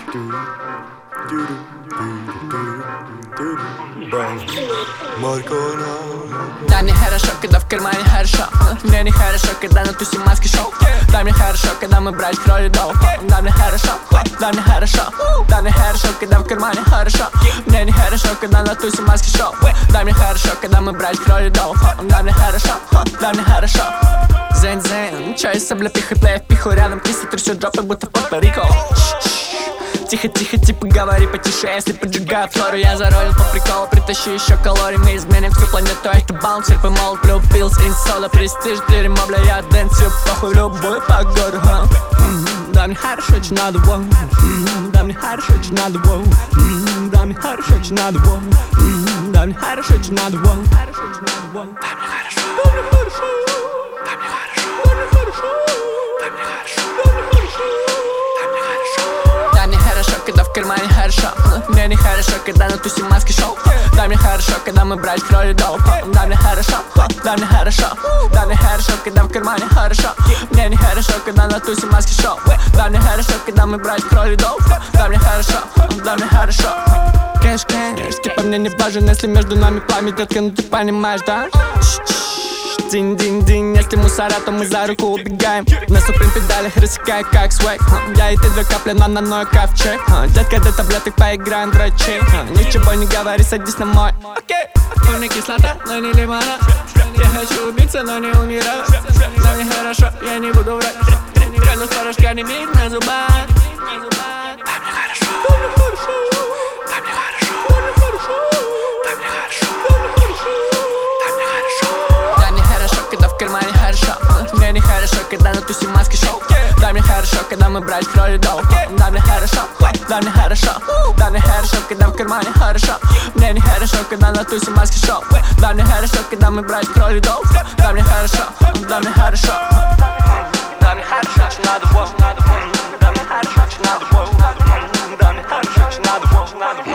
Дай мне хорошо, когда в кармане хорошо. Мне не хорошо, когда на тусе маски шоу. Дай мне хорошо, когда мы брать кроли дол. Дай мне хорошо, дай мне хорошо. Дай мне хорошо, когда в кармане хорошо. Мне не хорошо, когда на тусе маски шоу. Дай мне хорошо, когда мы брать кроли дол. Дай мне хорошо, дай мне хорошо. Зен-зен, чай, сабля, пиха, пиху рядом. Киса трясет жопой, будто Пуэрто-Рико. Тихо-тихо, типа говори потише. Если поджигаю флору, я заролил по приколу. Притащи еще калорий, мы изменим всю планету. Это баунсер, помол, плю, пилс, инсола. Престиж, дерьмо, бля, я дэнсю. Похуй любую погоду. Да мне хорошо, очень надо, воу. Да мне хорошо, очень надо, воу. Да мне хорошо, очень надо, воу. Да мне хорошо, очень надо, воу. Да мне хорошо, да мне хорошо, да мне хорошо, да мне хорошо, да мне хорошо, да мне хорошо. Дай мне хорошо, когда в кармане хорошо. Мне не хорошо, когда на тусе маски шоу. Дай мне хорошо, когда мы брать кроли дол. Дай мне хорошо, дай мне хорошо. Дай мне хорошо, когда в кармане хорошо. Мне не хорошо, когда на тусе маски шоу. Дай мне хорошо, когда мы брать кроли дол. Дай мне хорошо, дай мне хорошо. Кэш, типа мне не важен, если между нами пламя, детка, ну ты понимаешь, да? Динь-динь-динь, если мусора, то мы за руку убегаем. На суприм педалях рассекая как свек. Я и ты 2 капли на нано ковчег. Детка, до таблеток поиграем врачей. Ничего не говори, садись на мой. У меня кислота, но не лимона. Я хочу убиться, но не умираю. Но мне хорошо, я не буду врать. Градус порошка не имеет на зубах. Дай мне хорошо, дай мне хорошо, дай мне хорошо, дай мне хорошо, дай мне хорошо, дай мне хорошо. Дай мне хорошо, когда в кармане хорошо. Мне не хорошо, когда на тусе маски шоу. Дай мне хорошо, когда мы брать кроли дол. Дай мне хорошо, дай мне хорошо. Дай мне хорошо, когда в кармане хорошо. Мне не хорошо, когда на тусе маски шоу. Дай мне хорошо, когда мы брать кроли дол. Дай мне хорошо, дай мне хорошо. Дай мне хорошо, очень надо, воу. Дай мне хорошо, очень надо, воу. Дай мне хорошо, очень надо, воу.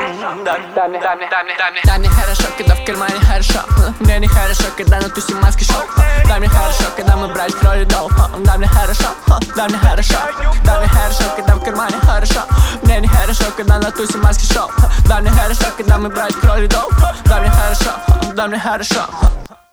Дай мне хорошо, когда в кармане хорошо. Мне не хорошо, когда на тусе маски шоу. Дай мне хорошо, когда мы брать кроли дол. Дай мне хорошо, дай мне хорошо. Дай мне хорошо, когда в кармане хорошо. Мне не хорошо, когда на тусе маски шоу. Дай мне хорошо, когда мы брать кроли дол. Дай мне хорошо, дай мне хорошо.